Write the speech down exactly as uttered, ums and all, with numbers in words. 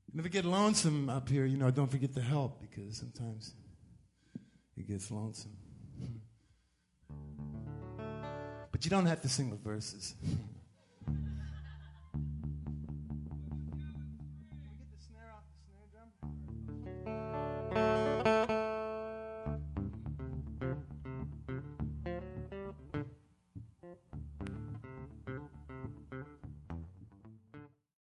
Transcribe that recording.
And if it get lonesome up here, you know, don't forget to help because sometimes it gets lonesome. But you don't have to sing the verses.